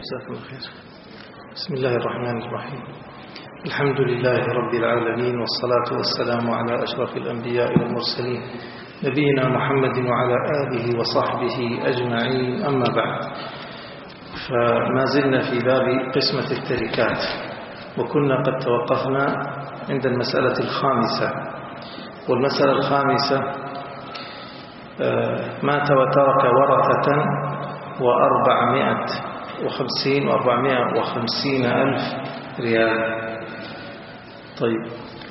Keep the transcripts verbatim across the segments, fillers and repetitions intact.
جزاكم الله خير. بسم الله الرحمن الرحيم. الحمد لله رب العالمين، والصلاة والسلام على أشرف الأنبياء والمرسلين نبينا محمد وعلى آله وصحبه أجمعين، أما بعد. فما زلنا في باب قسمة التركات، وكنا قد توقفنا عند المسألة الخامسة. والمسألة الخامسة مات وترك ورثة وأربعمائة وخمسين وأربعمائة وخمسين ألف ريال. طيب،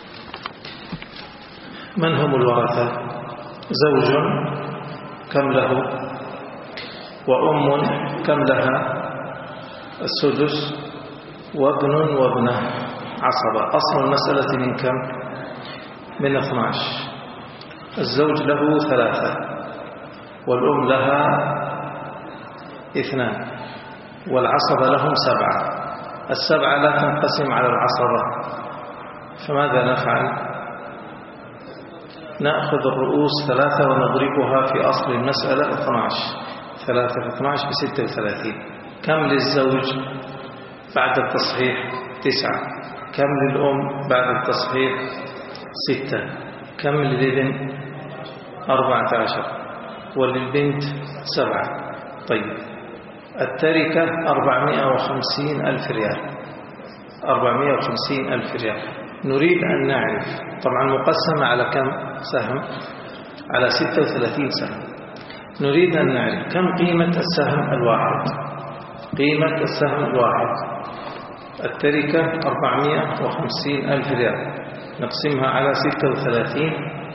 من هم الورثة؟ زوج كم له؟ وأم كم لها؟ السدس. وابن وابنة عصبة. أصل المسألة من كم؟ من اثني عشر. الزوج له ثلاثة، والأم لها اثنان، والعصبة لهم سبعة. السبعة لا تنقسم على العصبة، فماذا نفعل؟ نأخذ الرؤوس ثلاثة ونضربها في أصل المسألة اثني عشر. ثلاثة في اثني عشر بستة وثلاثين. كم للزوج بعد التصحيح؟ تسعة. كم للأم بعد التصحيح؟ ستة. كم للابن؟ أربعة عشر. وللبنت سبعة. طيب، التركة أربعمائة وخمسين ألف ريال. أربعمائة وخمسين ألف ريال. نريد أن نعرف، طبعا مقسمة على كم سهم؟ على ستة وثلاثين سهم. نريد أن نعرف كم قيمة السهم الواحد. قيمة السهم الواحد التركة أربعمائة وخمسين ألف ريال، نقسمها على ستة وثلاثين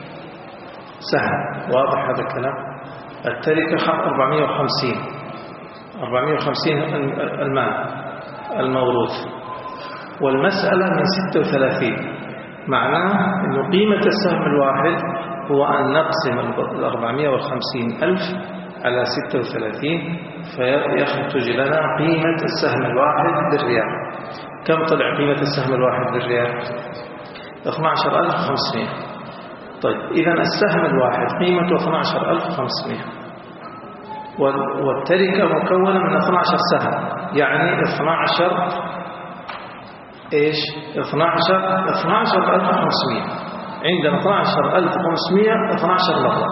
سهم. واضح هذا الكلام؟ التركة أربعمائة وخمسين أربعمائة وخمسين المال الموروث، والمسألة من ستة وثلاثين. معناه أن قيمة السهم الواحد هو أن نقسم الأربعمائة وخمسين ألف على ستة وثلاثين، فيخرج لنا قيمة السهم الواحد بالريال. كم طلع قيمة السهم الواحد بالريال؟ اثني عشر ألف وخمسمائة. طيب، إذا السهم الواحد قيمته اثني عشر ألف وخمسمائة، والتركة مكونة من اثني عشر سهم، يعني اثني عشر ايش؟ اثني عشر اثني عشر ألف وخمسمائة. عندنا اثني عشر ألف وخمسمائة اثني عشر مرة.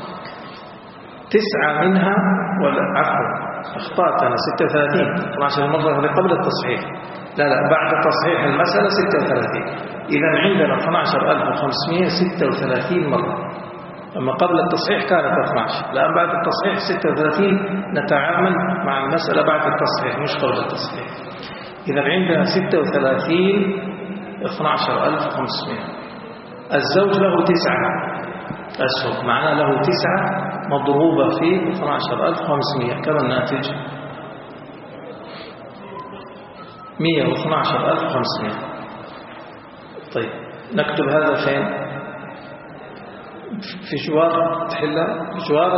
تسعة منها، ولا عفوا اخطأت أنا، ستة وثلاثين. اثني عشر مرة هذه قبل التصحيح. لا لا بعد تصحيح المسألة ستة وثلاثين. إذا عندنا اثني عشر ألف وخمسمائة ستة وثلاثين مرة. أما قبل التصحيح كانت اثني عشر، الآن بعد التصحيح ستة وثلاثين. نتعامل مع المسألة بعد التصحيح مش قبل التصحيح. إذا عندنا ستة وثلاثين اثني عشر ألف وخمسمائة. الزوج له تسعة أسهم، معناه له تسعة مضروبة في اثني عشر ألف وخمسمائة. كم الناتج؟ مئة واثني عشر ألف وخمسمائة. طيب، نكتب هذا فين؟ في جوار تحلها جوار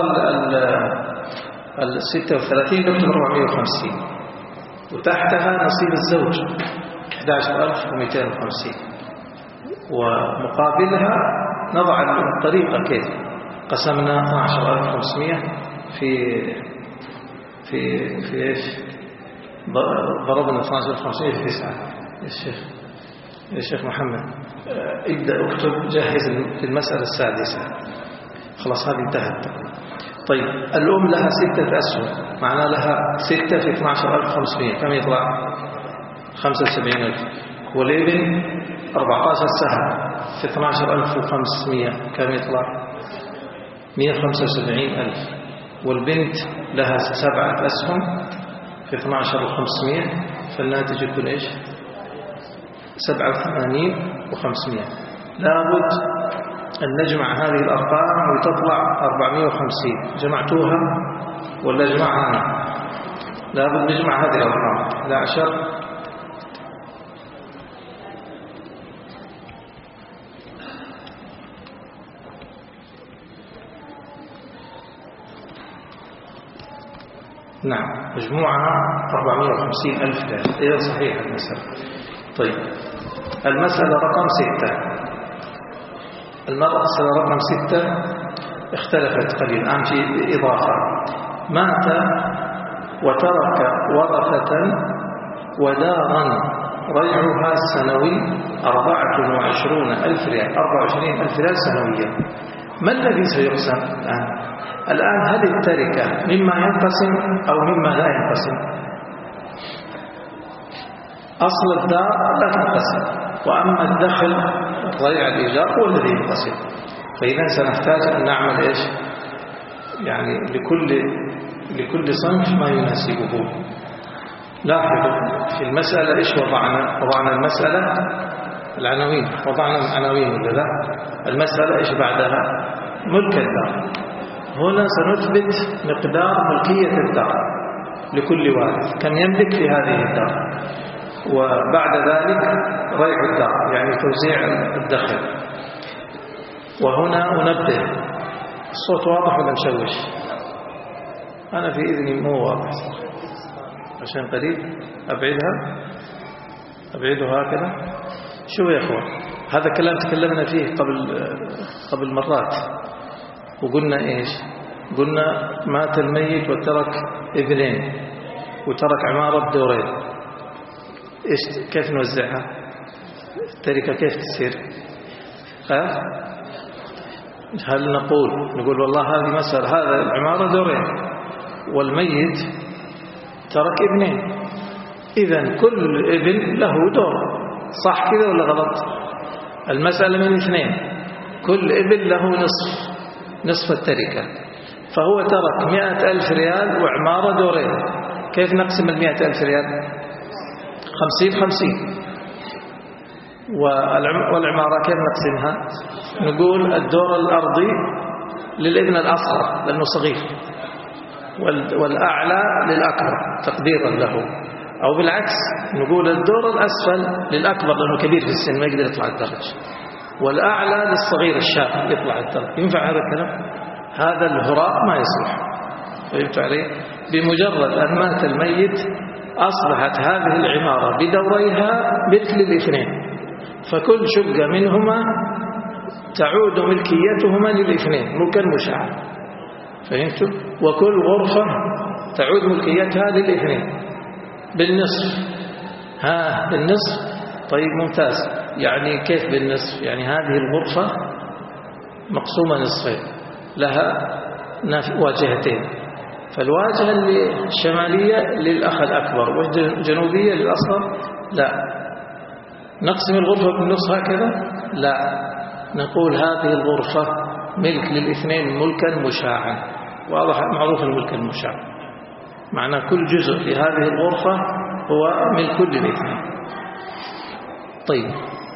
ال ستة وثلاثين نكتب أربعمائة وخمسين، وتحتها نصيب الزوج أحد عشر ألف ومئتين وخمسين، ومقابلها نضع الطريقة كيف قسمنا اثني عشر ألف وخمسمائة في في في ايش؟ ضربنا اثني عشر ألف وخمسمائة في تسعة. يا شيخ يا شيخ محمد، ابدأ اكتب، جهز المسألة السادسة. خلاص هذه انتهت. طيب، الأم لها ستة أسهم، معناه لها ستة في اثني عشر ألف وخمسمائة. كم يطلع؟ خمسة وسبعين ألف. والابن أربعة عشر سهم في اثني عشر ألف وخمسمائة. كم يطلع؟ مئة وخمسة وسبعين ألف. والبنت لها سبعة أسهم في اثني عشر ألف وخمسمائة، فالناتج يكون إيش؟ سبعة وثمانين وخمسمائة. لابد أن نجمع هذه الأرقام وتطلع أربعمائة وخمسين. جمعتوها ولا جمعها أنا؟ لابد نجمع هذه الأرقام. إحدى عشر نعم، مجموعها أربعمائة وخمسين ألف ريال. إذا صحيح المسألة. طيب، المسألة رقم ستة. المسألة رقم ستة اختلفت قليلا. الآن في إضافة. مات وترك ورثة ودارا ريعها السنوي أربعة وعشرون ألف ريال، أربعة وعشرين ألف ريال سنويا، ما الذي سيقسم الآن؟ الآن هل التركة مما ينقسم أو مما لا ينقسم؟ أصل الدار لا تنقسم، وأما الدخل ضيع الإيجار هو الذي ينقسم. فإذا سنحتاج أن نعمل إيش؟ يعني لكل لكل صنف ما يناسبه. لاحظوا في المسألة إيش وضعنا؟ وضعنا المسألة العناوين، وضعنا العناوين ولا لا؟ المسألة إيش بعدها؟ ملك الدار. هنا سنثبت مقدار ملكية الدار لكل واحد، كم يملك في هذه الدار، وبعد ذلك ريع الدار يعني توزيع الدخل. وهنا أنبه، الصوت واضح ولا مشوش؟ أنا في إذني مو واضح عشان قريب. أبعدها أبعدها هكذا. شو يا أخوان، هذا كلام تكلمنا فيه قبل قبل مرات، وقلنا إيش؟ قلنا مات الميت وترك ابنين وترك عمارة دورين، إيش كيف نوزعها؟ التركة كيف تصير؟ ها؟ هل نقول نقول والله هذه مسألة، هذا العمارة دورين والميت ترك ابنين، إذن كل ابن له دور، صح كذا ولا غلط؟ المسألة من اثنين، كل ابن له نصف نصف التركة، فهو ترك مئة ألف ريال وعمارة دورين، كيف نقسم المئة ألف ريال؟ خمسين خمسين. والعمارة كيف نقسمها؟ نقول الدور الأرضي للابن الأصغر لأنه صغير، والأعلى للأكبر تقديرا له، أو بالعكس نقول الدور الأسفل للأكبر لأنه كبير في السن ما يقدر يطلع الدرج، والأعلى للصغير الشاب يطلع الدرج. ينفع هذا الكلام؟ هذا الهراء ما يصلح. فهمت علي؟ بمجرد أن مات الميت أصبحت هذه العمارة بدوريها ملك للاثنين، فكل شقة منهما تعود ملكيتهما للاثنين ملكا مشاعا. فهمتوا؟ وكل غرفة تعود ملكيتها للاثنين بالنصف. ها بالنصف؟ طيب ممتاز. يعني كيف بالنصف؟ يعني هذه الغرفة مقسومة نصفين لها واجهتين، فالواجهة الشمالية للأخ الأكبر والجنوبية للأصغر. لا نقسم الغرفة بالنصف هكذا، لا نقول هذه الغرفة ملك للاثنين ملكا مشاعا. واضح معروف الملك المشاع، معنى كل جزء في هذه الغرفة هو ملك للاثنين. طيب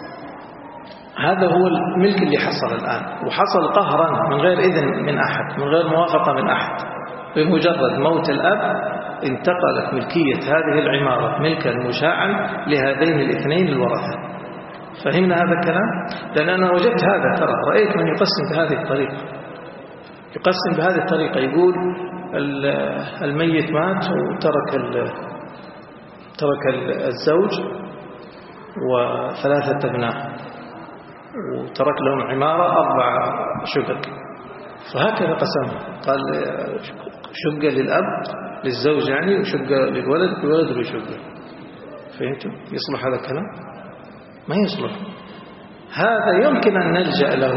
هذا هو الملك اللي حصل الآن، وحصل قهرا من غير إذن من أحد، من غير موافقة من أحد. بمجرد موت الأب انتقلت ملكية هذه العمارة ملكا مشاعا لهذين الاثنين الورثة. فهمنا هذا الكلام؟ لأن أنا وجدت هذا، ترى رأيت من يقسم بهذه الطريقة، يقسم بهذه الطريقة، يقول الميت مات وترك ترك الزوج وثلاثة أبناء وترك لهم عمارة أربع شقق، فهكذا قسمها، قال شقة للأب للزوج يعني وشقة للولد والولد له شقة. فهمتوا؟ يصلح هذا الكلام؟ ما يصلح. هذا يمكن أن نلجأ له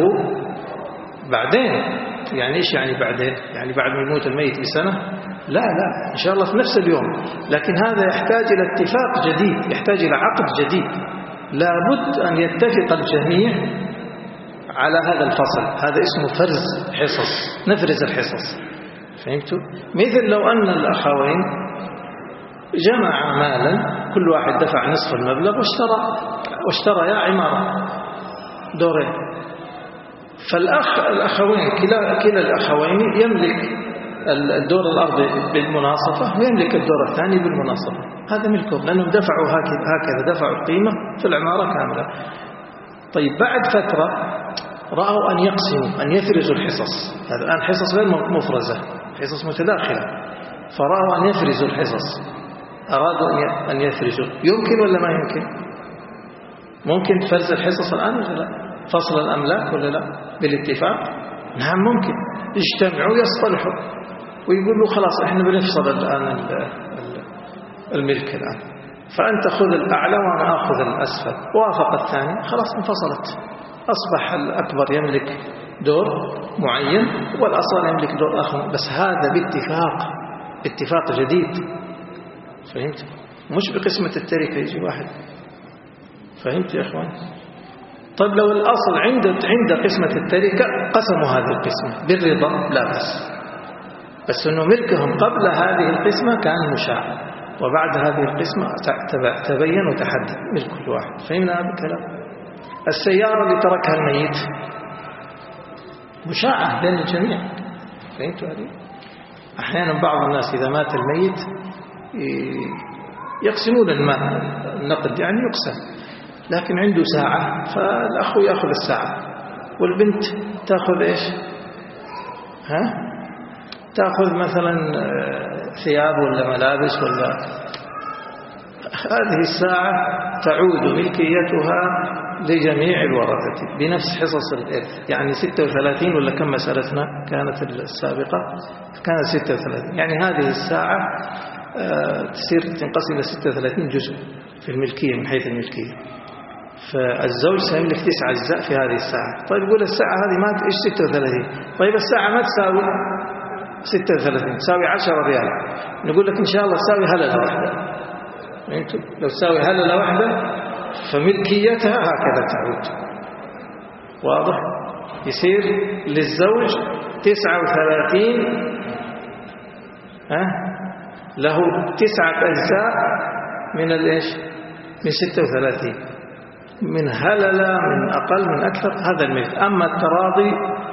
بعدين. يعني إيش يعني بعدين؟ يعني بعد ما يموت الميت بسنة؟ لا لا، إن شاء الله في نفس اليوم. لكن هذا يحتاج إلى اتفاق جديد، يحتاج إلى عقد جديد. لابد أن يتفق الجميع على هذا الفصل، هذا اسمه فرز حصص، نفرز الحصص. فهمتوا؟ مثل لو أن الأخوين جمع مالا، كل واحد دفع نصف المبلغ واشترى واشترى يا عمارة دورين، فالأخ الأخوين كلا كلا الأخوين يملك الدور الأرضي بالمناصفة ويملك الدور الثاني بالمناصفة. هذا ملكهم لأنهم دفعوا هكذا هكذا دفعوا القيمة في العمارة كاملة. طيب بعد فترة رأوا أن يقسموا، أن يفرزوا الحصص. هذا الآن حصص غير مفرزة، حصص متداخلة، فرأوا أن يفرزوا الحصص، أرادوا أن يفرزوا. يمكن ولا ما يمكن؟ ممكن فرز الحصص الآن ولا لا؟ فصل الأملاك ولا لا؟ بالاتفاق؟ نعم ممكن، يجتمعوا يصطلحوا. ويقول له خلاص إحنا بنفصل الآن الملك الآن، فأنت خذ الأعلى وأنا أخذ الأسفل. وافق الثاني، خلاص انفصلت، أصبح الأكبر يملك دور معين والأصغر يملك دور آخر، بس هذا باتفاق، اتفاق جديد. فهمت؟ مش بقسمة التركة يجي واحد. فهمت يا إخوان؟ طيب لو الأصل عند عند قسمة التركة قسموا هذه القسمة بالرضا لا بس، بس أنه ملكهم قبل هذه القسمة كان مشاع، وبعد هذه القسمة تبين وتحدد ملك كل واحد. فهمنا هذا الكلام؟ السيارة اللي تركها الميت مشاعة بين الجميع. فهمتوا هذه؟ أحيانا بعض الناس إذا مات الميت يقسمون المال، النقد يعني يقسم، لكن عنده ساعة فالأخ يأخذ الساعة والبنت تأخذ إيش؟ ها؟ تأخذ مثلا ثياب ولا ملابس ولا. هذه الساعة تعود ملكيتها لجميع الورثة بنفس حصص الإرث، يعني ستة وثلاثين ولا كم مسألتنا كانت السابقة؟ كانت ستة وثلاثين. يعني هذه الساعة تصير تنقسم إلى ستة وثلاثين جزء في الملكية من حيث الملكية، فالزوج سيملك تسعة أجزاء في هذه الساعة. طيب يقول الساعة هذه ما إيش ستة وثلاثين؟ طيب الساعة ما تساوي ستة وثلاثين، تساوي عشرة ريال، نقول لك إن شاء الله تساوي هللة واحدة. لو تساوي هللة واحدة فملكيتها هكذا تعود. واضح؟ يصير للزوج تسعة وثلاثين، ها له تسعة أجزاء من الإيش؟ من ستة وثلاثين، من هللة من أقل من أكثر، هذا الملك. أما التراضي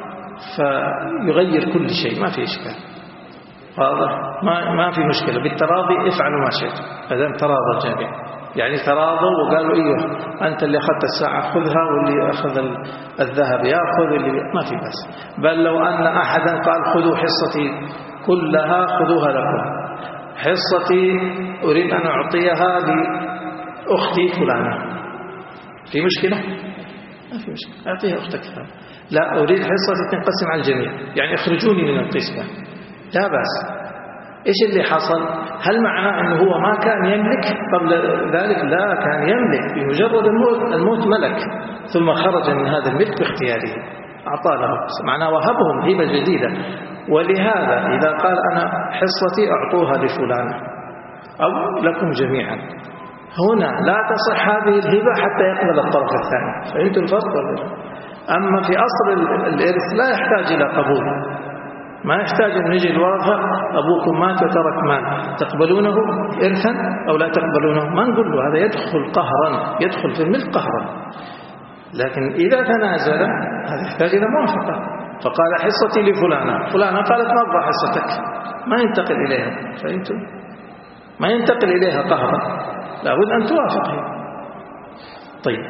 فيغير كل شيء، ما في إشكال. واضح؟ ما ما في مشكلة بالتراضي، افعلوا ما شئتم إذا تراضى الجميع. يعني تراضوا وقالوا إيه أنت اللي أخذت الساعة خذها، واللي أخذ الذهب يأخذ، اللي ما في بس. بل لو أن أحدا قال خذوا حصتي كلها خذوها لكم، حصتي أريد أن أعطيها لأختي فلانة، في مشكلة؟ ما في مشكلة، أعطيها أختك فلانة. لا أريد حصتي تنقسم على الجميع، يعني اخرجوني من القسمة، لا بأس. إيش اللي حصل؟ هل معناه أنه هو ما كان يملك قبل ذلك؟ لا، كان يملك بمجرد الموت، الموت ملك، ثم خرج من هذا الملك باختياره، أعطى له، معناه وهبهم هبة جديدة. ولهذا إذا قال أنا حصتي أعطوها لفلان أو لكم جميعا، هنا لا تصح هذه الهبة حتى يقبل الطرف الثاني. فهمتوا الفرق ولا؟ أما في أصل الإرث لا يحتاج إلى قبول، ما يحتاج أن يجي الورثة أبوكم مات وترك مال، تقبلونه إرثا أو لا تقبلونه؟ ما نقول له، هذا يدخل قهرا، يدخل في الملك قهرا. لكن إذا تنازل هذا يحتاج إلى موافقة، فقال حصتي لفلانة، فلانة قالت ما أبغى حصتك، ما ينتقل إليها. فهمتم؟ ما ينتقل إليها قهرا، لابد أن توافقه. طيب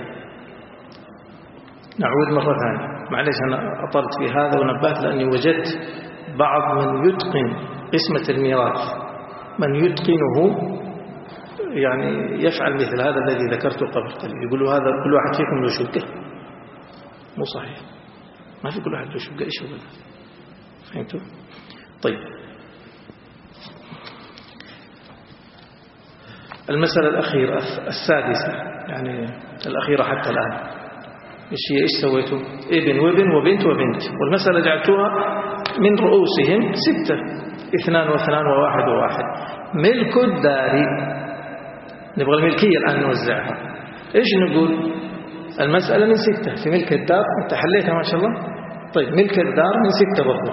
نعود مرة ثانية، معلش أنا أطلت في هذا ونبهت لأني وجدت بعض من يتقن قسمة الميراث، من يتقنه يعني يفعل مثل هذا الذي ذكرته قبل قليل، يقولوا هذا كل واحد فيكم له شقة. مو صحيح، ما في كل واحد له شقة، إيش هو؟ فهمتوا؟ طيب المسألة الأخيرة السادسة، يعني الأخيرة حتى الآن، إيش هي؟ إيش سويتوا؟ ابن وابن وبنت وبنت، والمسألة جعلتوها من رؤوسهم ستة، اثنان واثنان وواحد وواحد. ملك الدار، نبغى الملكية الآن نوزعها. إيش نقول؟ المسألة من ستة في ملك الدار، أنت حليتها ما شاء الله. طيب ملك الدار من ستة برضه،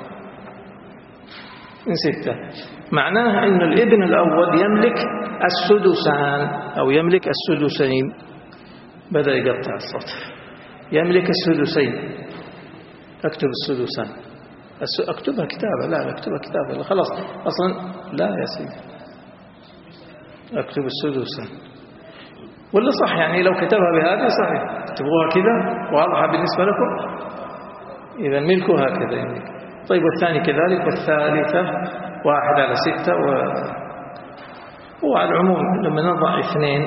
من ستة، معناه أن الابن الأول يملك السدسان أو يملك السدسين. بدأ يقطع الصوت. يملك السدسين، أكتب السدسان، أكتبها كتابة، لا أكتبها كتابة، خلاص أصلا لا يا سيدي، أكتب السدسان ولا صح؟ يعني لو كتبها بهذه صحيح، تبغوها كذا واضحة بالنسبة لكم؟ إذا ملكه هكذا يملك. طيب والثاني كذلك، والثالثة واحد على ستة. و... وعلى العموم لما نضع اثنين،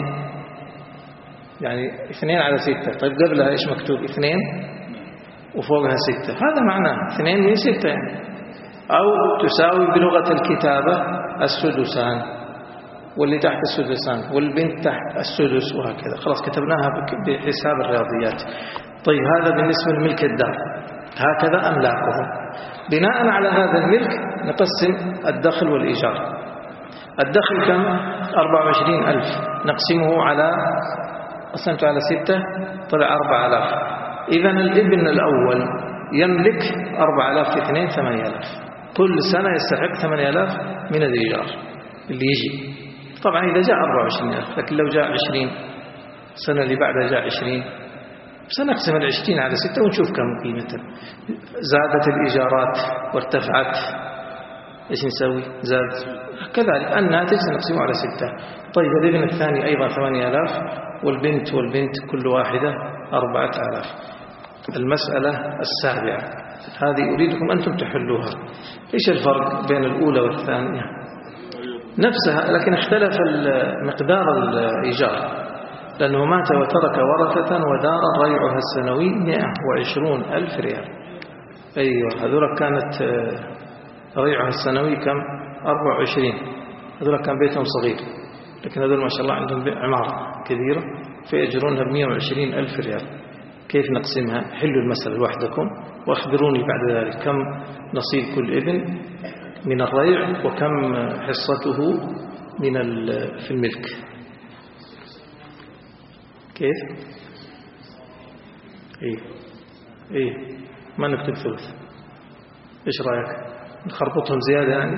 يعني اثنين على ستة، طيب قبلها إيش مكتوب؟ اثنين وفوقها ستة، هذا معناه اثنين من ستة يعني. أو تساوي بلغة الكتابة السدسان، واللي تحت السدسان، والبنت تحت السدس، وهكذا. خلاص كتبناها بحساب الرياضيات. طيب هذا بالنسبة لملك الدار، هكذا أملاكهم. بناء على هذا الملك نقسم الدخل والإيجار. الدخل كم؟ أربعة وعشرين ألف، نقسمه على قسمته على ستة، طلع أربعة آلاف. إذن الابن الأول يملك أربعة آلاف في اثنين، ثمانية آلاف. كل سنة يستحق ثمانية آلاف من الإيجار اللي يجي. طبعا إذا جاء أربعة وعشرين ألف، لكن لو جاء عشرين، السنة اللي بعدها جاء عشرين، سنقسم العشرين على ستة ونشوف كم قيمته. زادت الإيجارات وارتفعت، إيش نسوي؟ زاد. كذلك الناتج سنقسمه على ستة. طيب الابن الثاني أيضا ثمانية آلاف، والبنت والبنت كل واحدة أربعة آلاف. المسألة السابعة هذه أريدكم أنتم تحلوها. إيش الفرق بين الأولى والثانية؟ نفسها، لكن اختلف مقدار الإيجار، لأنه مات وترك ورثة ودارا ريعها السنوي مئة وعشرون ألف ريال. أيوة، هذول كانت ريعها السنوي كم؟ أربعة وعشرين. هذول كان بيتهم صغير، لكن هذول ما شاء الله عندهم عمارة كبيرة فيأجرونها بمئة وعشرين ألف ريال. كيف نقسمها؟ حلوا المسألة لوحدكم وأخبروني بعد ذلك كم نصيب كل ابن من الريع، وكم حصته من في الملك. كيف؟ إيه إيه ما نكتب ثلث. إيش رأيك؟ نخربطهم زيادة يعني؟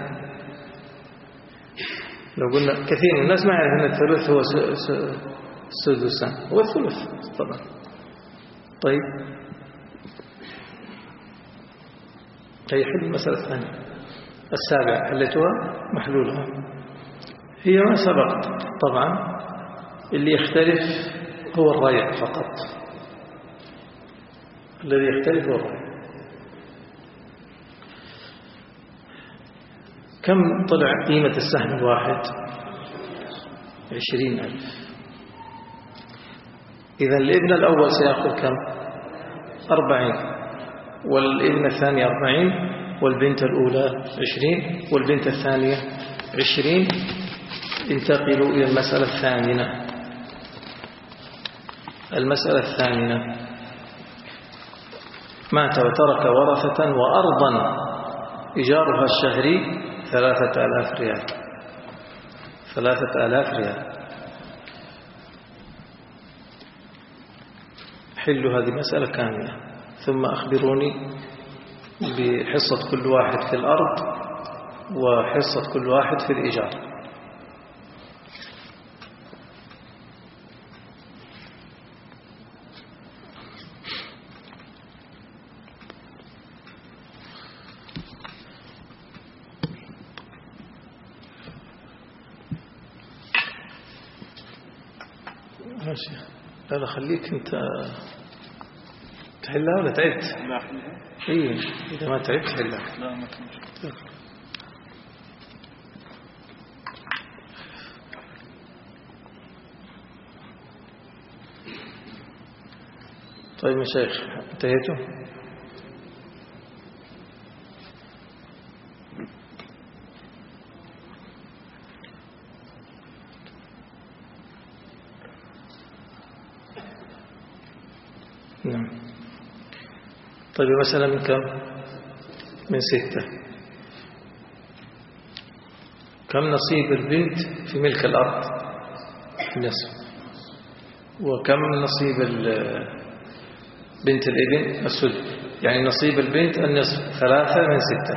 لو قلنا كثير من الناس ما يعرف أن الثلث هو السدسان، هو الثلث طبعا. طيب طيب حل المسألة الثانية السابعة، حلتها محلولها. هي ما سبق طبعا، اللي يختلف هو الريع فقط. الذي يختلف هو الريع. كم طلع قيمة السهم الواحد؟ عشرين ألف. إذا الابن الأول سيأخذ كم؟ أربعين، والابن الثاني أربعين، والبنت الأولى عشرين، والبنت الثانية عشرين. انتقلوا إلى المسألة الثامنة. المسألة الثامنة: مات وترك ورثة وأرضا إيجارها الشهري ثلاثة آلاف ريال. ثلاثة آلاف ريال. حلوا هذه مسألة كاملة، ثم أخبروني بحصة كل واحد في الأرض وحصة كل واحد في الإيجار. ماشي. لا لا خليك انت تحلها ولا تعبت؟ لا احلها. ايه اذا ما تعبت حلها. لا ما تمشي. طيب مشايخ انتهيتوا؟ نعم. طيب مثلا من كم؟ من ستة. كم نصيب البنت في ملك الأرض؟ نصف. وكم نصيب بنت الابن؟ السدس. يعني نصيب البنت النصف، ثلاثة من ستة،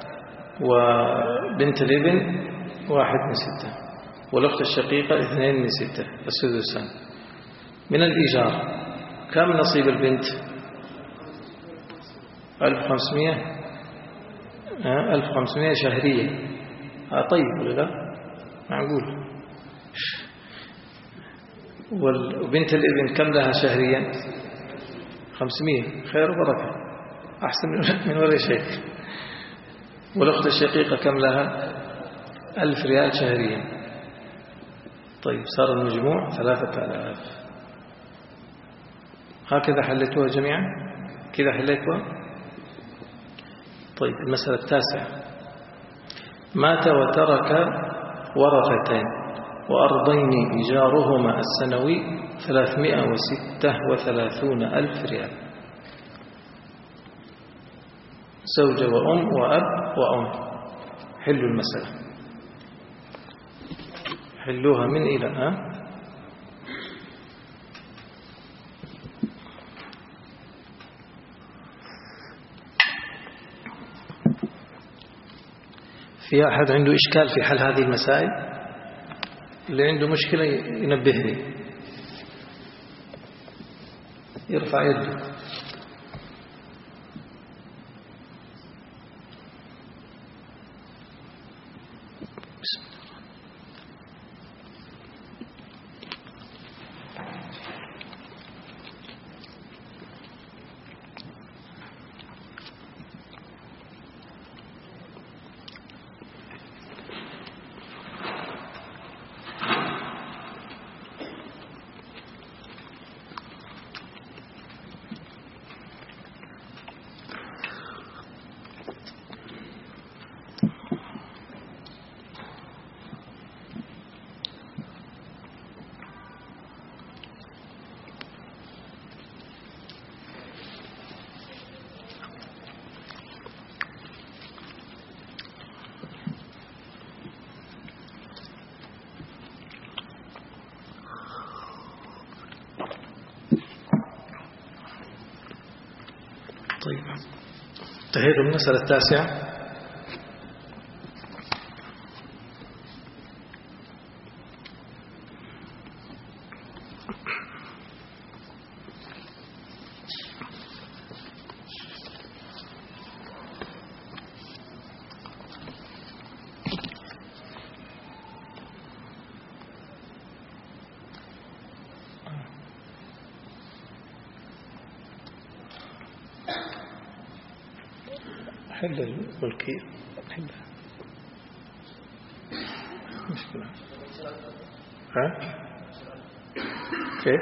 وبنت الابن واحد من ستة، والأخت الشقيقة اثنين من ستة، السدسان. من الإيجار كم نصيب البنت؟ ألف وخمسمائة. ألف وخمسمائة شهرية. آه طيب ولا لا؟ معقول. وبنت الابن كم لها شهريا؟ خمسمائة. خير وبركة، أحسن من ولا شيء. والأخت الشقيقة كم لها؟ ألف ريال شهريا. طيب صار المجموع ثلاثة آلاف. هكذا حلتوها جميعا؟ كذا حلتوها؟ طيب المسألة التاسعة: مات وترك ورثتين وأرضين إيجارهما السنوي ثلاثمائة وستة وثلاثون ألف ريال. زوجة وأم وأب وأم. حلوا المسألة، حلوها من إلى أه؟ في أحد عنده إشكال في حل هذه المسائل؟ اللي عنده مشكلة ينبهني، يرفع يده. طيب، انتهينا من المسألة التاسعة. حل الملكية، حل مشكلة. ها كيف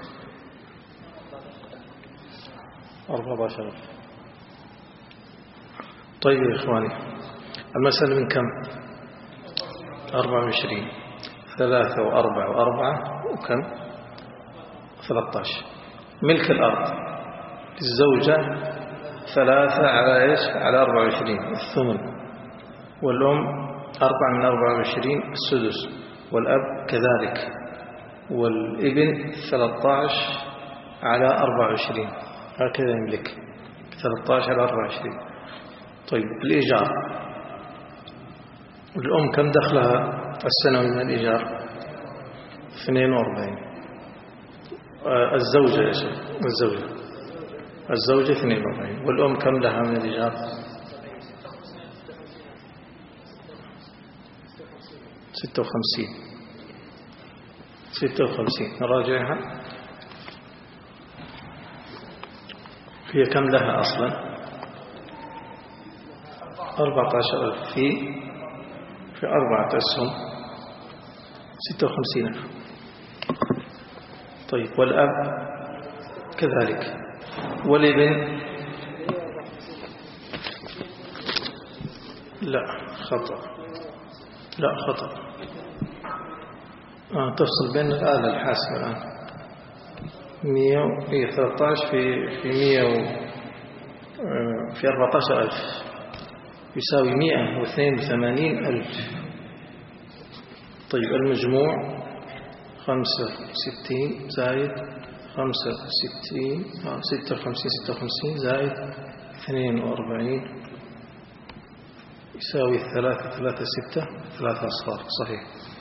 أربعة عشر؟ طيب يا إخواني، المسألة من كم؟ أربعة وعشرين. ثلاثة وأربعة وأربعة وكم؟ ثلاثة عشر. ملك الأرض الزوجة ثلاثة على إيش؟ على أربعة وعشرين الثمن، والأم أربعة من أربعة وعشرين السدس، والأب كذلك، والابن ثلاثة عشر على أربعة وعشرين. هكذا يملك ثلاثة عشر على أربعة وعشرين. طيب الإيجار، الأم كم دخلها السنوي من الإيجار؟ اثنين وأربعين. الزوجة يا شيخ، الزوجة الزوجة اثنين وأربعين. والأم كم لها من الإيجار؟ ستة وخمسين. ستة وخمسين. نراجعها. هي كم لها أصلا؟ أربعة عشر ألف في في أربعة أسهم ستة وخمسين ألف. طيب والأب كذلك، والابن لا خطأ، لا خطأ. آه تفصل بين الآلة الحاسبة الآن. مية هي ثلاثة عشر في في مية و في أربعة عشر ألف يساوي مئة واثنين وثمانين ألف. طيب المجموع خمسة وستين زائد خمسة وستين آه ستة وخمسين ستة وخمسين زائد اثنين وأربعين يساوي ثلاثة ثلاثة ستة ثلاثة أصفار. صحيح.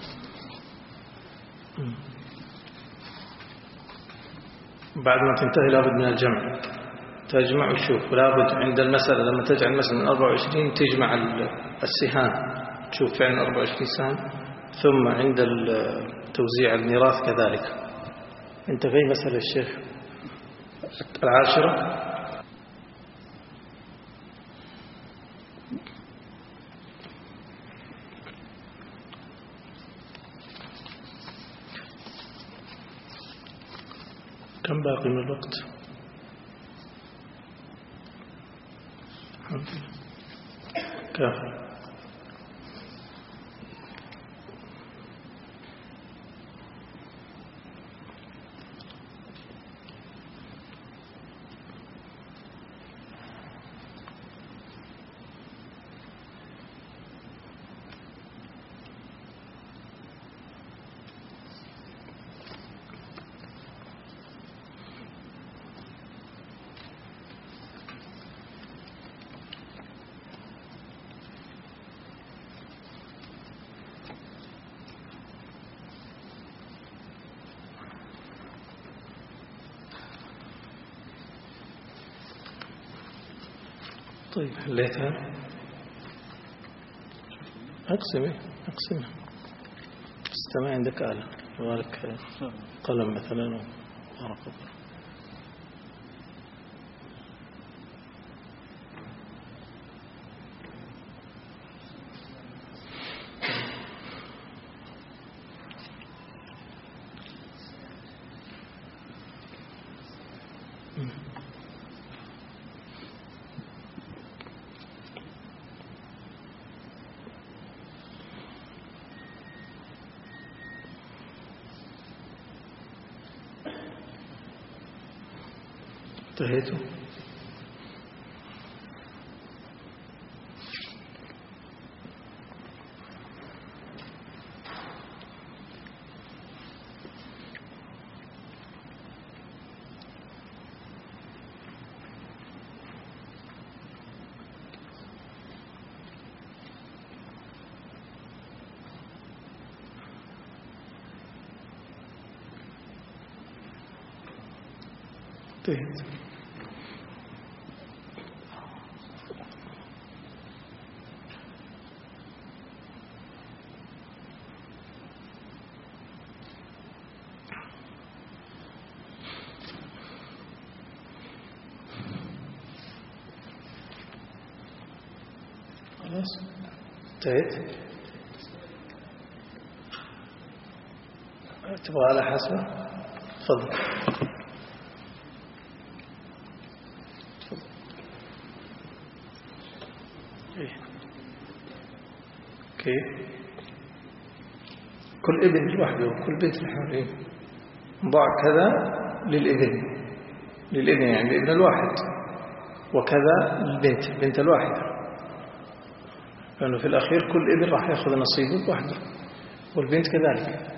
بعد ما تنتهي لابد من الجمع، تجمع وتشوف. لابد عند المسألة لما تجعل المسألة من أربعة وعشرين تجمع السهام، تشوف فعلا أربعة وعشرين سهم. ثم عند توزيع الميراث كذلك. انت في مسألة الشيخ العاشرة. كم باقي من الوقت؟ الحمد لله كافي. طيب حليتها. أقسمي أقسمها. استمع عندك آلة وارك قلم مثلا ورقة. انتهيتوا؟ انتهيت. خلاص انتهيت. تبغى على حسب. تفضل. كيف؟ كل ابن لوحده وكل بنت لوحده. ضع كذا للابن للابن يعني الابن الواحد، وكذا للبنت البنت الواحدة، لأنه في الأخير كل ابن راح يأخذ نصيبه وحده والبنت كذلك.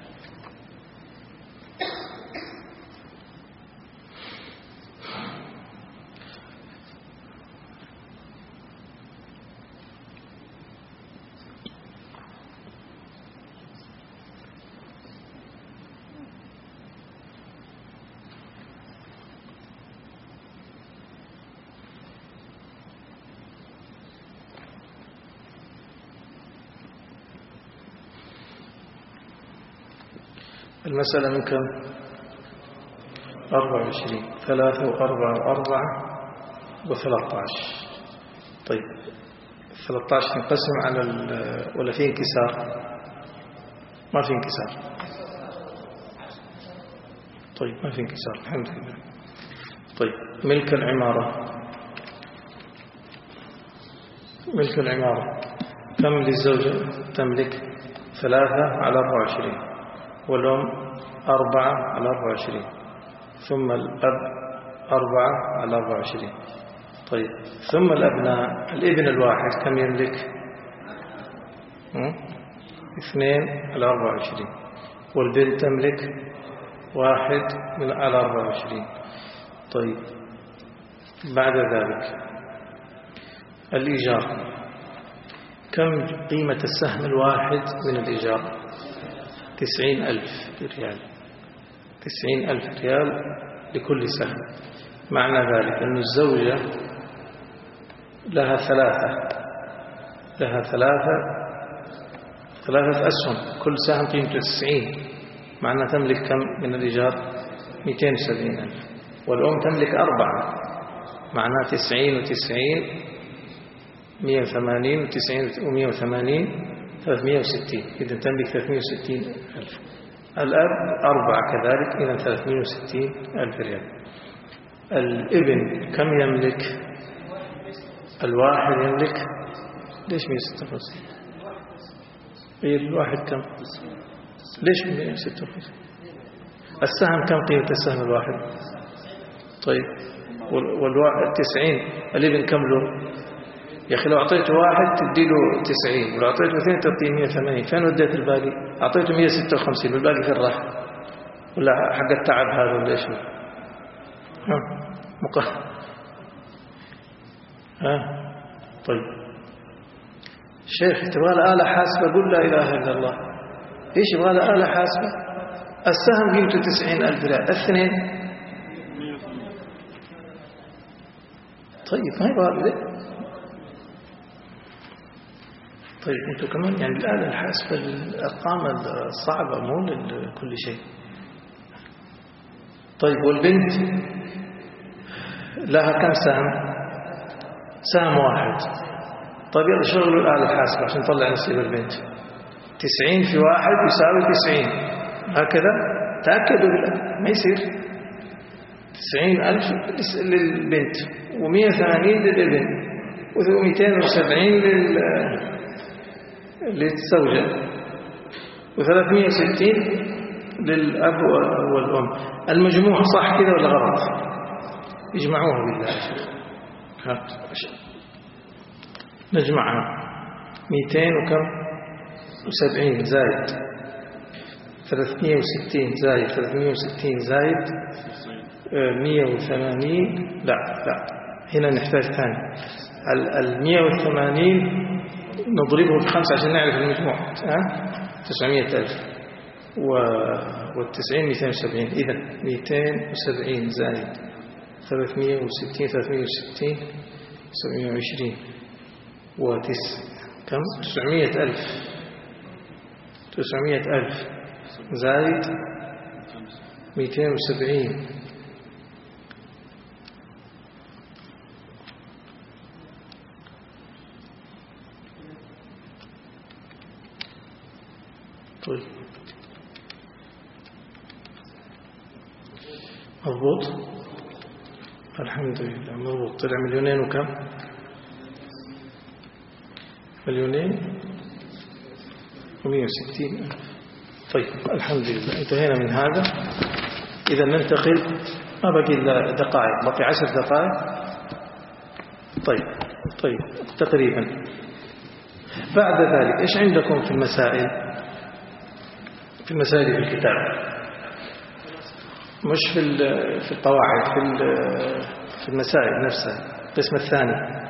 المسألة من كم؟ أربعة وعشرين. ثلاثة وأربعة وأربعة وثلاثة عشر. طيب ثلاثة عشر ينقسم على ولا في انكسار؟ ما في انكسار. طيب ما في انكسار الحمد لله. طيب ملك العمارة. ملك العمارة كم للزوجة تملك؟ ثلاثة على أربعة وعشرين، والأم أربعة على أربعة وعشرين، ثم الأب أربعة على أربعة وعشرين. طيب ثم الأبناء، الابن الواحد كم يملك؟ اثنين على أربعة وعشرين، والبنت تملك واحد على أربعة وعشرين. طيب بعد ذلك الإيجار، كم قيمة السهم الواحد من الإيجار؟ تسعين ألف ريال. تسعين ألف ريال لكل سهم. معنى ذلك أن الزوجة لها ثلاثة لها ثلاثة ثلاثة أسهم، كل سهم قيمته تسعين، معنى تملك كم من الإيجار؟ مئتين وسبعين ألف. والأم تملك أربعة، معنى تسعين وتسعين مئة وثمانين وتسعين ومئة وثمانين ثلاثمئة وستين، إذا تملك ثلاثمئة وستين ألف. الأب أربعة كذلك، إذا ثلاثمئة وستين ألف ريال. الابن كم يملك؟ الواحد يملك ليش مئة وستة وخمسين؟ غير الواحد كم؟ ليش مئة وستة وخمسين؟ السهم كم قيمة السهم الواحد؟ طيب والواحد تسعين، الابن كم له؟ يا أخي لو أعطيته واحد تديله تسعين، ولو أعطيته اثنين تعطيه مئة وثمانين، فين وديت الباقي؟ أعطيته مئة وستة وخمسين، والباقي في الراحة ولا حق التعب هذا ولا إيش؟ ها مقه ها طيب شيخ تبغى له آلة حاسبة؟ قل لا إله إلا الله. إيش يبغى له آلة حاسبة؟ السهم قيمته تسعين ألف ريال، الاثنين طيب ما هي واردة. طيب أنتم كمان يعني الآلة الحاسبة الأرقام الصعبة مو لكل شيء. طيب والبنت لها كم سهم؟ سهم واحد. طيب يلا شغلوا الآلة الحاسبة عشان نطلع نصيب البنت. تسعين في واحد يساوي تسعين، هكذا تأكدوا بالآلة ما يصير. تسعين ألف للبنت ومئة وثمانين للابن ومئتين وسبعين لل للزوجة وثلاثمئة وستين للأب والأم. المجموع صح كذا ولا غلط؟ يجمعوها بالله. نجمعها مئتين وكم وسبعين زائد ثلاثمئة وستين زائد ثلاثمئة وستين زائد مئة وثمانين. لا لا هنا نحتاج ثاني. المئة وثمانين نضربه بخمسة عشان نعرف المجموع. تسعمئة ألف والتسعين مئتين وسبعين. إذا مئتين وسبعين زائد ثلاثمئة وستين ثلاثمئة وستين سبعمئة وعشرين وتس كم تسعمئة ألف تسعمئة ألف زائد مئتين وسبعين طيب مضبوط الحمد لله مضبوط. طلع مليونين وكم؟ مليونين ومئة وستين ألف. طيب الحمد لله انتهينا من هذا. إذا ننتقل ما بقي إلا دقائق، بقي عشر دقائق. طيب طيب تقريبا. بعد ذلك إيش عندكم في المسائل؟ في المسائل في الكتاب مش في في القواعد، في في المسائل نفسها القسم الثاني.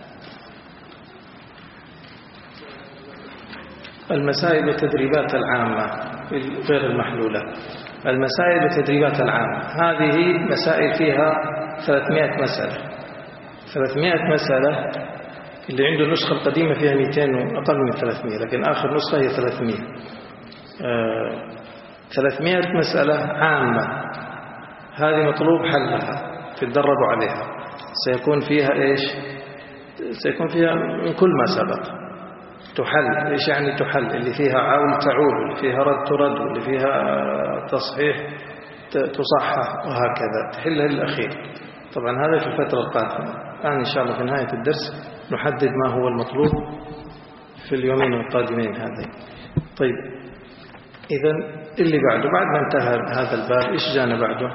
المسائل والتدريبات العامة غير المحلولة. المسائل والتدريبات العامة هذه مسائل فيها ثلاثمئة مسألة. ثلاثمئة مسألة اللي عنده النسخة القديمة فيها مئتين وأقل من ثلاثمئة، لكن آخر نسخة هي ثلاثمئة. آه ثلاثمئة مسألة عامة، هذه مطلوب حلها تتدربوا عليها. سيكون فيها إيش؟ سيكون فيها من كل ما سبق تحل. إيش يعني تحل؟ اللي فيها عول تعول، واللي فيها رد ترد، واللي فيها تصحيح تصحح، وهكذا تحلها للأخير. طبعا هذا في الفترة القادمة. الآن إن شاء الله في نهاية الدرس نحدد ما هو المطلوب في اليومين القادمين هذين. طيب إذن اللي بعده بعد ما انتهى هذا الباب إيش جانا بعده؟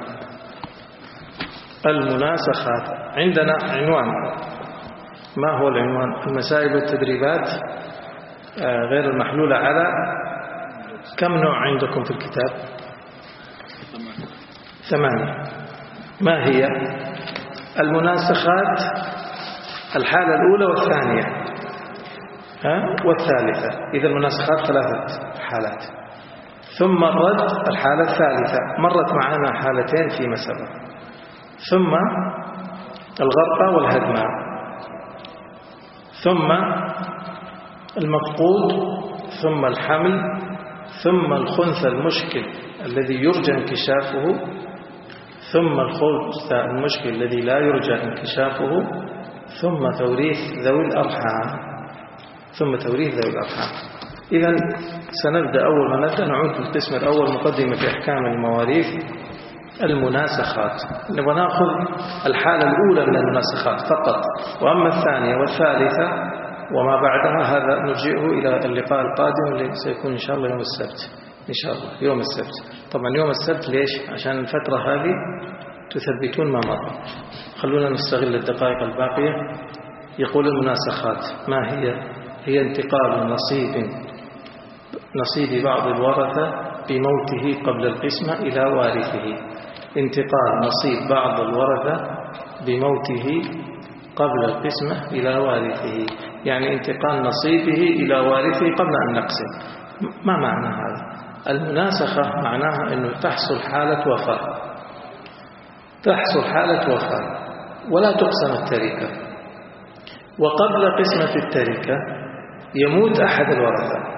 المناسخات. عندنا عنوان. ما هو العنوان؟ المسائل والتدريبات غير المحلولة على كم نوع عندكم في الكتاب؟ ثمانية. ما هي المناسخات؟ الحالة الأولى والثانية ها والثالثة. إذا المناسخات ثلاثة حالات. ثم الرد الحالة الثالثة، مرت معنا حالتين فيما سبق. ثم الغرقة والهدمة. ثم المفقود. ثم الحمل. ثم الخنثى المشكل الذي يرجى انكشافه. ثم الخنثى المشكل الذي لا يرجى انكشافه. ثم توريث ذوي الأرحام. ثم توريث ذوي الأرحام. إذن سنبدأ. أول ما نبدأ نعود للقسم الأول، مقدمة في أحكام المواريث. المناسخات نبغى ناخذ الحالة الأولى من المناسخات فقط، وأما الثانية والثالثة وما بعدها هذا نرجئه إلى اللقاء القادم اللي سيكون إن شاء الله يوم السبت. إن شاء الله يوم السبت. طبعا يوم السبت ليش؟ عشان الفترة هذه تثبتون ما مضى. خلونا نستغل الدقائق الباقية. يقول المناسخات ما هي؟ هي انتقال نصيب نصيب بعض الورثة بموته قبل القسمة إلى وارثه. انتقال نصيب بعض الورثة بموته قبل القسمة إلى وارثه، يعني انتقال نصيبه إلى وارثه قبل أن نقسم. ما معنى هذا؟ المناسخة معناها أنه تحصل حالة وفاة. تحصل حالة وفاة ولا تقسم التركة، وقبل قسمة التركة يموت أحد الورثة.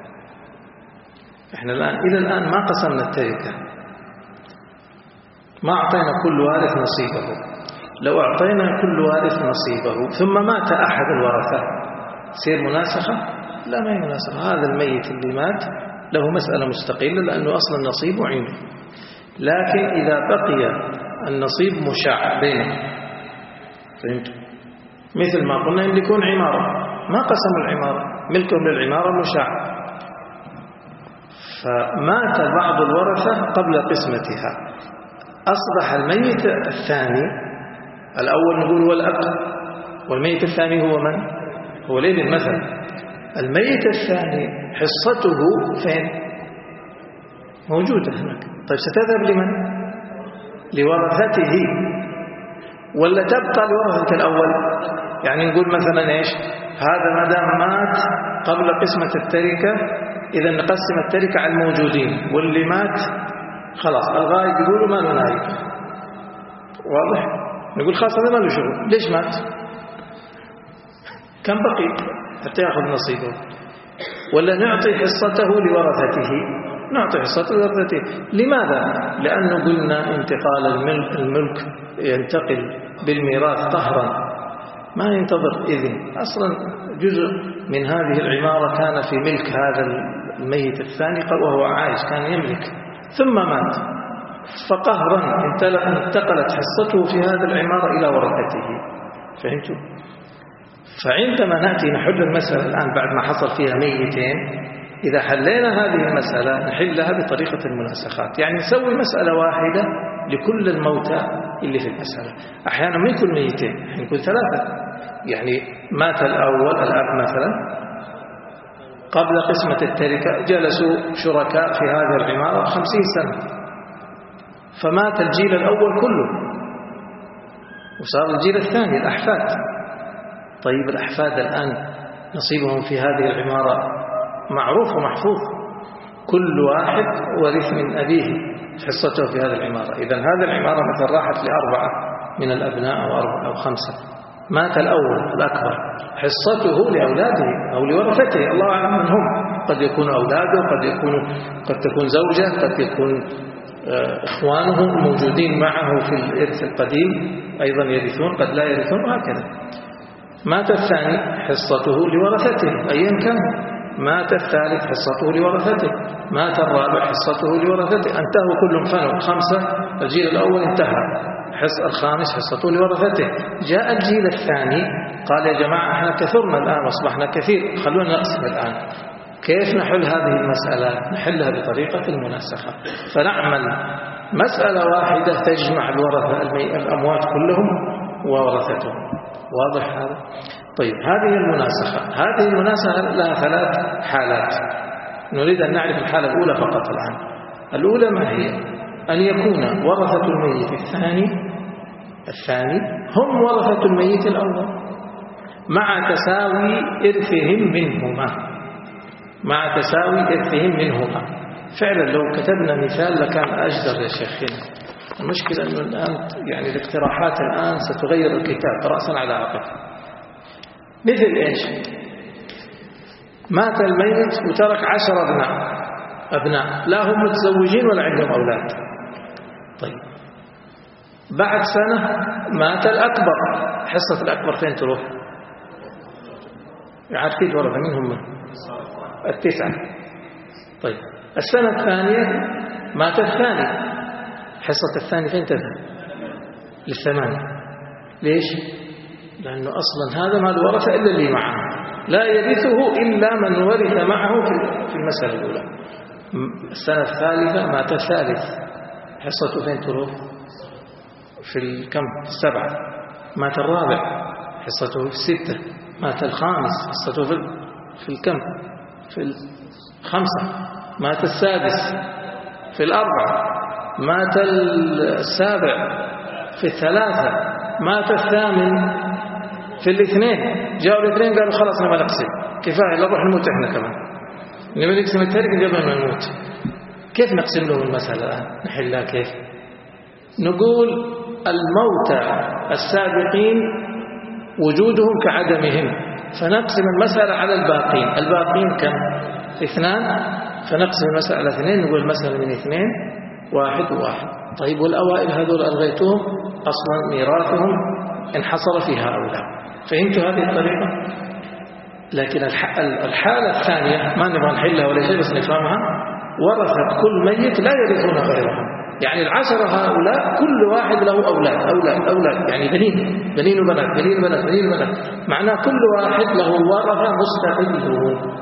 إحنا الآن إلى الآن ما قسمنا التركة، ما أعطينا كل وارث نصيبه. لو أعطينا كل وارث نصيبه ثم مات أحد الورثة سير مناسخة؟ لا، ما هي مناسخة. هذا الميت اللي مات له مسألة مستقلة لأنه أصلا نصيبه عنده. لكن إذا بقي النصيب مشاع بينهم، فهمتوا؟ مثل ما قلنا يملكون عمارة، ما قسموا العمارة، ملكهم للعمارة مشاع، فمات بعض الورثة قبل قسمتها، أصبح الميت الثاني، الأول نقول هو الأب، والميت الثاني هو من؟ هو الابن مثلا. الميت الثاني حصته فين؟ موجودة هناك. طيب ستذهب لمن؟ لورثته ولا تبقى لورثة الأول؟ يعني نقول مثلا إيش؟ هذا ما دام مات قبل قسمة التركة إذا نقسم التركة على الموجودين، واللي مات خلاص الغايب يقولوا ما له نايب. واضح؟ نقول خلاص هذا ما له شغل. ليش مات؟ كم بقي حتى يأخذ نصيبه؟ ولا نعطي حصته لورثته؟ نعطي حصته لورثته. لماذا؟ لأنه قلنا انتقال الملك, الملك ينتقل بالميراث قهرا، ما ينتظر إذن. أصلا جزء من هذه العمارة كان في ملك هذا الميت الثاني وهو عايش، كان يملك، ثم مات، فقهرا انتقلت حصته في هذا العمارة إلى ورثته. فهمتوا؟ فعندما نأتي نحل المسألة الآن بعد ما حصل فيها ميتين، إذا حلينا هذه المسألة نحلها بطريقة المناسخات، يعني نسوي مسألة واحدة لكل الموتى اللي في المسألة. أحيانا ما يكون ميتين، أحيانا يكون ثلاثة. يعني مات الأول الأب مثلا قبل قسمة التركة، جلسوا شركاء في هذه العمارة خمسين سنة، فمات الجيل الأول كله وصار الجيل الثاني الأحفاد. طيب الأحفاد الآن نصيبهم في هذه العمارة معروف ومحفوظ، كل واحد ورث من أبيه حصته في هذه العمارة. إذن هذه العمارة مثلا راحت لأربعة من الأبناء أو أربعة أو خمسة، مات الأول الأكبر، حصته لأولاده أو لورثته، الله أعلم من هم، قد يكون أولاده، قد يكون قد تكون زوجة، قد يكون إخوانه موجودين معه في الإرث القديم أيضا يرثون، قد لا يرثون، وهكذا. مات الثاني حصته لورثته أيا كان، مات الثالث حصته لورثته، مات الرابع حصته لورثته، انتهوا كلهم فنوا خمسة، الجيل الأول انتهى، حص الخامس حصته لورثته. جاء الجيل الثاني قال يا جماعة احنا كثرنا الآن واصبحنا كثير، خلونا نقسم الآن. كيف نحل هذه المسألة؟ نحلها بطريقة المناسخة، فنعمل مسألة واحدة تجمع الورثة الأموات كلهم وورثتهم. واضح هذا؟ طيب هذه المناسخة، هذه المناسخة لها ثلاث حالات، نريد أن نعرف الحالة الأولى فقط الآن. الأولى ما هي؟ أن يكون ورثة الميت الثاني الثاني هم ورثة الميت الأول مع تساوي إرثهم منهما، مع تساوي إرثهم منهما. فعلا لو كتبنا مثال لكان أجدر يا شيخنا. المشكلة أنه الآن يعني الاقتراحات الآن ستغير الكتاب رأسا على عقب. مثل إيش؟ مات الميت وترك عشر أبناء أبناء لا هم متزوجين ولا عندهم أولاد. طيب بعد سنة مات الأكبر، حصة الأكبر فين تروح؟ عارفين ورثة منهم التسعة. طيب السنة الثانية مات الثاني، حصة الثاني فين تذهب؟ للثمانية. ليش؟ لأنه أصلا هذا ما الورث إلا اللي معه، لا يرثه إلا من ورث معه في المسألة الأولى. السنة الثالثة مات الثالث، حصته فين تروح؟ في الكم؟ السبعة. مات الرابع، حصته في الستة. مات الخامس، حصته في في الكم؟ في الخمسة. مات السادس في الأربعة. مات السابع في الثلاثة. مات الثامن في الاثنين. جاءوا الاثنين قالوا خلاص نبغى نقسم، كفاية لا نروح نموت احنا كمان، نبغى نقسم التركة قبل ما نموت. كيف نقسم له المسألة الآن؟ نحلها كيف؟ نقول الموتى السابقين وجودهم كعدمهم، فنقسم المسألة على الباقين. الباقين كم؟ اثنان، فنقسم المسألة على اثنين، نقول المسألة من اثنين واحد وواحد. طيب والأوائل هذول ألغيتهم، أصلا ميراثهم انحصر في هؤلاء. فهمتوا هذه الطريقة؟ لكن الحالة الثانية ما نبغى نحلها ولا شيء، بس نفهمها. ورثة كل ميت لا يرثون غيرهم، يعني العشرة هؤلاء كل واحد له أولاد أولاد أولاد، يعني بنين بنين وبنات بنين وبنات بنين وبنات، معناه كل واحد له ورثة مستقلون.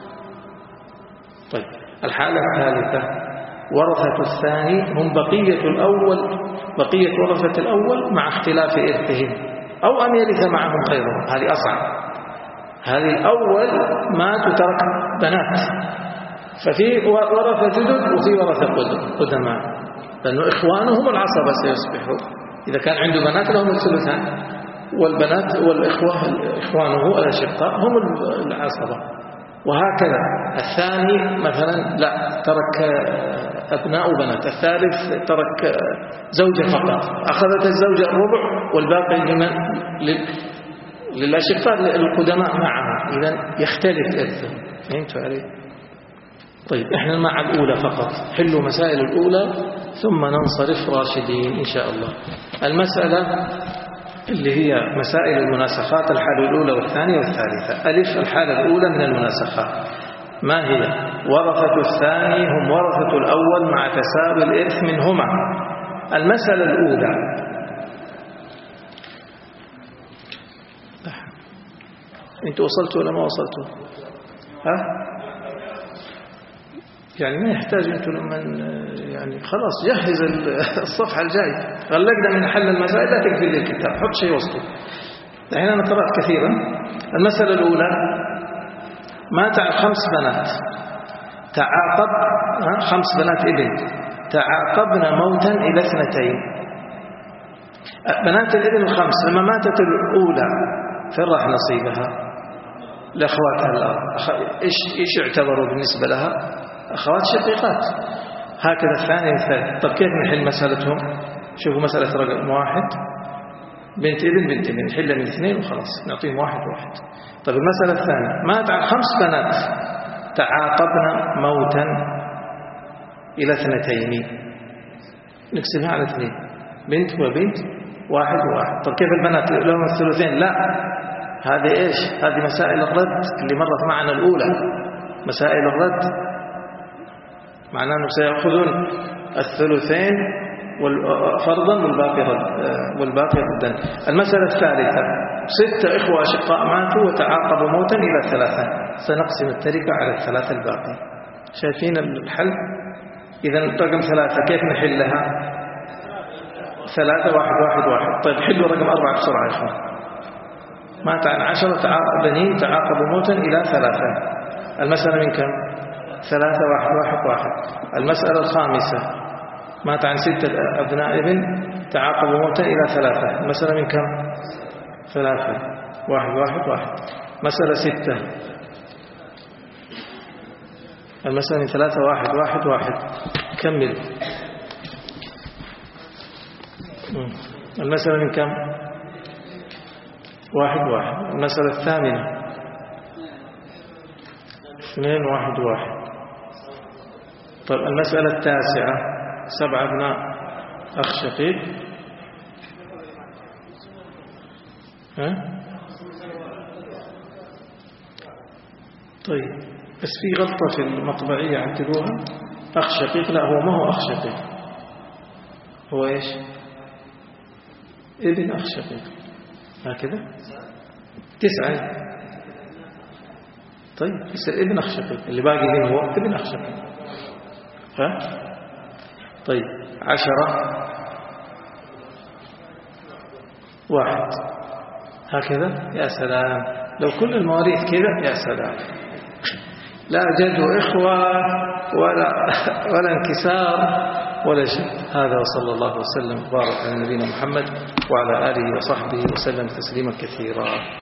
طيب الحالة الثالثة ورثة الثاني هم بقية الأول، بقية ورثة الأول مع اختلاف إرثهم، أو أن يرث معهم غيرهم. هذه أصعب. هذه الأول ما تترك بنات، ففي ورثة جدد وفي ورثة قدماء، لأنه إخوانهم العصبة سيصبحوا. إذا كان عنده بنات لهم الثلثان، والبنات والإخوة إخوانه الأشقاء هم العصبة. وهكذا الثاني مثلا لا ترك أبناء وبنات، الثالث ترك زوجة فقط، أخذت الزوجة الربع والباقي لمن؟ للأشقاء القدماء معها. إذن يختلف إرثهم. فهمتوا علي؟ طيب احنا مع الأولى فقط، حلوا مسائل الأولى ثم ننصرف راشدين إن شاء الله. المسألة اللي هي مسائل المناسخات، الحالة الأولى والثانية والثالثة. ألف الحالة الأولى من المناسخات ما هي؟ ورثة الثاني هم ورثة الأول مع تساوي الإرث منهما. المسألة الأولى انتوا وصلتوا ولا ما وصلتوا؟ ها؟ يعني ما يحتاج انتوا لما يعني خلاص جهز الصفحة الجاي، غلقنا من حل المسائل، لا تقفل لي الكتاب، حط شيء وسطه. الحين أنا قرأت كثيرا. المسألة الأولى مات خمس بنات تعاقب، خمس بنات ابن تعاقبن موتا إلى اثنتين. بنات الابن الخمس لما ماتت الأولى فين راح نصيبها؟ لأخواتها الأرض. إيش إيش اعتبروا بالنسبة لها؟ أخوات شقيقات. هكذا الثاني والثالث. طب كيف نحل مسألتهم؟ شوفوا مسألة رقم واحد، بنت ابن بنت ابن، نحلها من اثنين وخلاص، نعطيهم واحد واحد. طب المسألة الثانية مات عن خمس بنات تعاقبنا موتا إلى اثنتين، نقسمها على اثنين، بنت وبنت واحد وواحد. طب كيف البنات لهم الثلثين؟ لا، هذه إيش؟ هذه مسائل الرد اللي مرت معنا الأولى، مسائل الرد، معناه أنه سيأخذون الثلثين فرضا والباقي رد والباقي ردا. المسألة الثالثة ستة إخوة أشقاء ماتوا وتعاقبوا موتا إلى ثلاثة، سنقسم التركة على الثلاثة الباقي. شايفين الحل؟ إذا رقم ثلاثة كيف نحلها؟ ثلاثة واحد واحد واحد. طيب حلوا رقم أربعة بسرعة يا إخوان. مات عن عشرة بنين تعاقبوا موتا إلى ثلاثة. المسألة من كم؟ ثلاثة واحد واحد واحد. المسألة الخامسة مات عن ستة أبناء ابن تعاقبوا موتا إلى ثلاثة. المسألة من كم؟ ثلاثة واحد واحد واحد. مسألة ستة، المسألة من ثلاثة واحد واحد واحد. كمل. المسألة من كم؟ واحد واحد. المسألة الثامنة اثنين واحد واحد. طيب المسألة التاسعة سبع أبناء أخ شقيق، ها؟ طيب بس في غلطة في المطبعية عدلوها، أخ شقيق، لا هو ما هو أخ شقيق، هو إيش؟ ابن أخ شقيق، هكذا تسعة. طيب يصير ابن أخ شقيق، اللي باقي هنا هو ابن أخ شقيق، ها؟ طيب عشرة واحد، هكذا. يا سلام، لو كل المواريث كذا يا سلام، لا جد إخوة ولا ولا انكسار ولا شيء. هذا وصلى الله وسلم وبارك على نبينا محمد وعلى آله وصحبه وسلم تسليما كثيرا.